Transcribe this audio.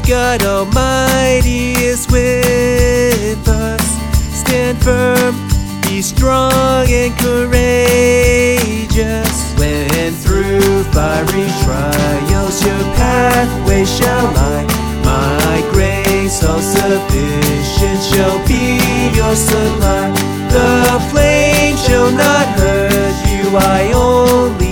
God Almighty is with us. Stand firm, be strong and courageous. When through fiery trials your pathway shall lie, my grace all sufficient shall be your supply. The flame shall not hurt you, I only